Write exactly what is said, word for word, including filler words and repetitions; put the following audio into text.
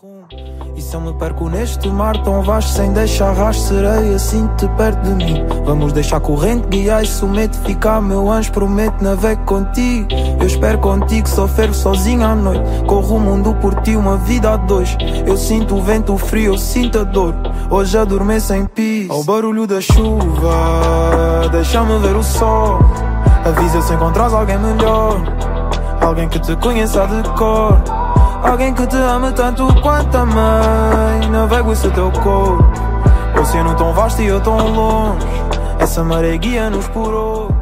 rumo. E se eu me perco neste mar tão vasto, sem deixar rastro, serei assim te perto de mim. Vamos deixar corrente guiar, somente ficar meu anjo, prometo navego contigo. Eu espero contigo, só fervo sozinho à noite. Corro o mundo por ti, uma vida a dois. Eu sinto o vento frio, eu sinto a dor. Hoje adormeço em paz ao barulho da chuva. Deixa-me ver o sol. Avisa se encontras alguém melhor, alguém que te conheça de cor, alguém que te ame tanto quanto a mãe. Navego esse teu corpo, oceano tão vasto e eu tão longe. Essa maré guia-nos por hoje.